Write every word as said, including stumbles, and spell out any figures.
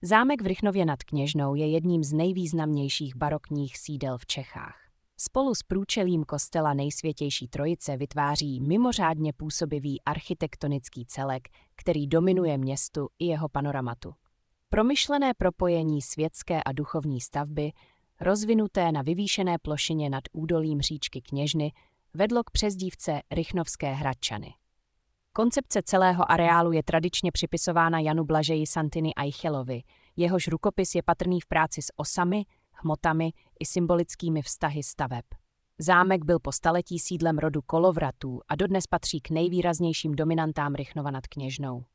Zámek v Rychnově nad Kněžnou je jedním z nejvýznamnějších barokních sídel v Čechách. Spolu s průčelím kostela Nejsvětější Trojice vytváří mimořádně působivý architektonický celek, který dominuje městu i jeho panoramatu. Promyšlené propojení světské a duchovní stavby, rozvinuté na vyvýšené plošině nad údolím říčky Kněžny, vedlo k přezdívce Rychnovské Hradčany. Koncepce celého areálu je tradičně připisována Janu Blažeji Santini Eichelovi, jehož rukopis je patrný v práci s osami, hmotami i symbolickými vztahy staveb. Zámek byl po staletí sídlem rodu Kolovratů a dodnes patří k nejvýraznějším dominantám Rychnova nad Kněžnou.